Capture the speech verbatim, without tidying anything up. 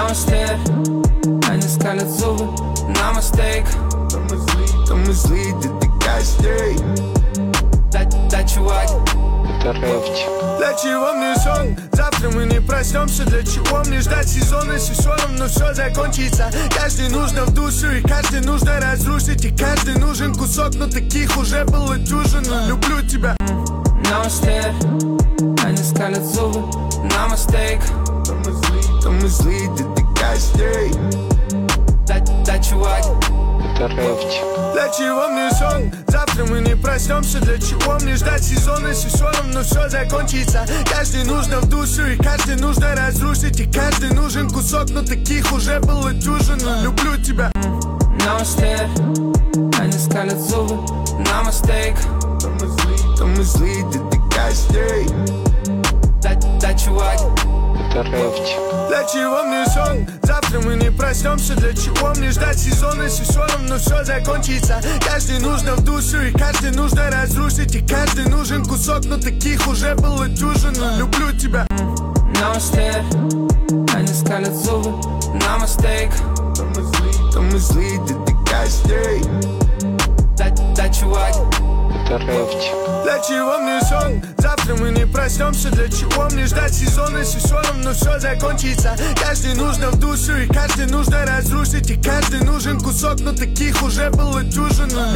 Намасте, они скалят зубы. Намастейк. То мы зли, то мы зли, ты такая стрей. Да, да, чувак. Для чего мне сон? Завтра мы не проснемся. Для чего мне ждать сезона? Если все равно все закончится. Каждый нужно в душу, и каждый нужно разрушить. И каждый нужен кусок, но таких уже было дюжину. Люблю тебя. Намасте, они скалят зубы. Намастейк. То мы зли, то мы зли, ты такая стрей. Да, да, чувак. Для чего мне сон? Завтра мы не проснемся. Для чего мне ждать сезона? Если все равно все закончится. Каждый нужно в душу, и каждый нужно разрушить. И каждый нужен кусок, но таких уже было дюжину. Люблю тебя. Намасте, они скалят зубы. Намастейк. То мы зли, то мы зли, ты такая стрей. Да, да, чувак. Для чего мне сон? Завтра мы не проснемся. Для чего мне ждать сезона? Если все равно все закончится. Каждый нужно в душу, и каждый нужно разрушить. И каждый нужен кусок, но таких уже было дюжину. Люблю тебя. Намасте, они скалят зубы. Намастейк. То мы зли, то мы зли, ты такая стрей. Да, да, чувак. Для чего мне сон? Завтра мы не проснемся. Для чего мне ждать сезона? Если все равно все закончится. Каждый нужно в душу, и каждый нужно разрушить. И каждый нужен кусок, но таких уже было дюжину.